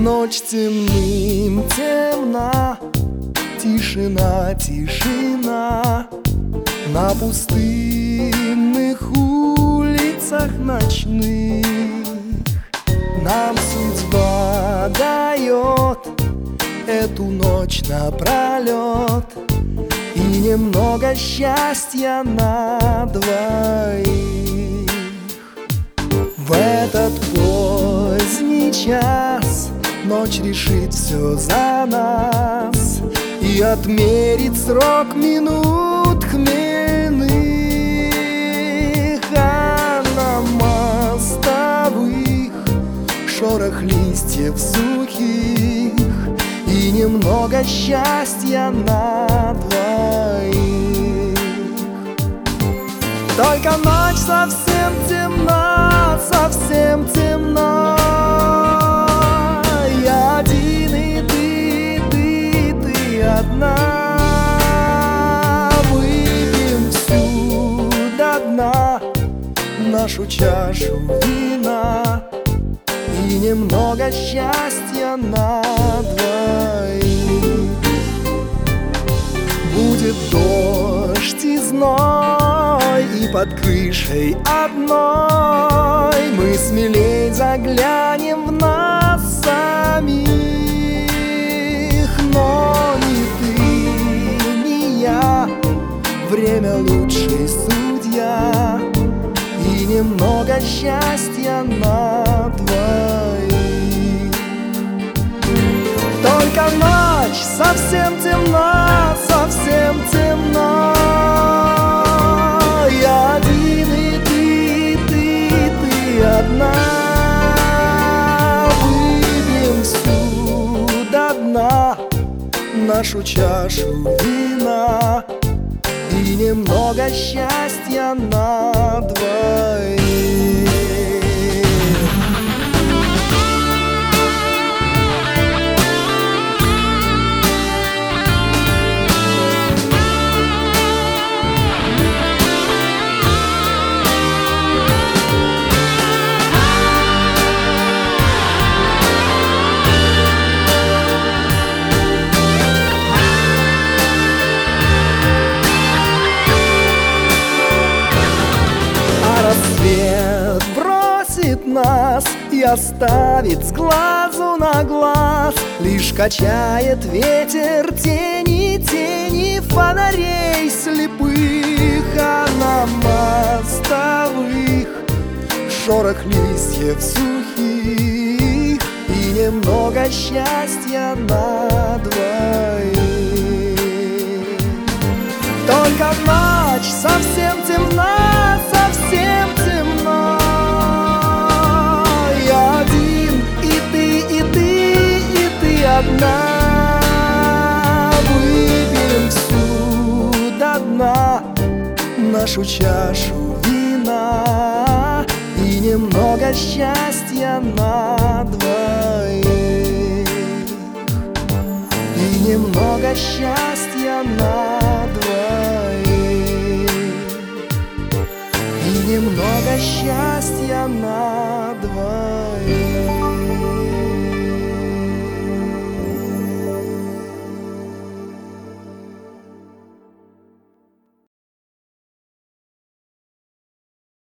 Ночь темным темна, тишина, тишина. На пустынных улицах ночных нам судьба дает эту ночь напролет и немного счастья на двоих. В этот поздний час ночь решит все за нас и отмерит срок минут хмельных. А на мостовых шорох листьев сухих и немного счастья на двоих. Только ночь совсем темна, совсем темна. Я один, и ты одна. Выпьем всю до дна нашу чашу вина и немного счастья на двоих. Будет дождь и зной, и под крышей одной мы смелей заглянем в нас самих. Но ни ты, ни я, время лучший судья и немного счастья на двоих. Только ночь совсем темна, совсем темна. Я один, и ты одна. Выпьем всю до дна нашу чашу вина и немного счастья на двоих. Рассвет бросит нас и оставит с глазу на глаз. Лишь качает ветер тени, тени фонарей слепых. А на мостовых шорох листьев сухих и немного счастья на двоих. Только ночь совсем темна, совсем темна. Я один, и ты одна. Выпьем всю до дна нашу чашу вина и немного счастья на двоих. И немного счастья на